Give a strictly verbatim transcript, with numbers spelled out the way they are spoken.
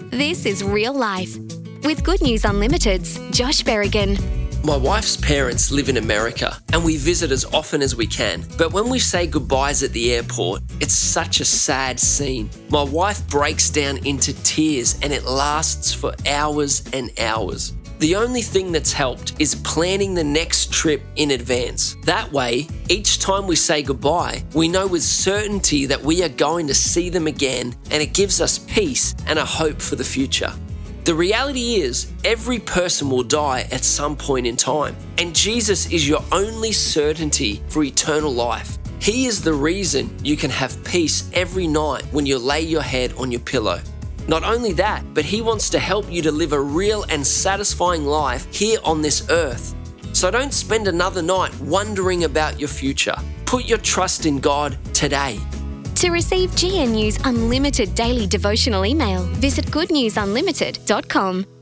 This is Real Life with Good News Unlimited's Josh Berrigan. My wife's parents live in America and we visit as often as we can. But when we say goodbyes at the airport, it's such a sad scene. My wife breaks down into tears and it lasts for hours and hours. The only thing that's helped is planning the next trip in advance. That way, each time we say goodbye, we know with certainty that we are going to see them again, and it gives us peace and a hope for the future. The reality is, every person will die at some point in time, and Jesus is your only certainty for eternal life. He is the reason you can have peace every night when you lay your head on your pillow. Not only that, but He wants to help you to live a real and satisfying life here on this earth. So don't spend another night wondering about your future. Put your trust in God today. To receive G N U's unlimited daily devotional email, visit good news unlimited dot com.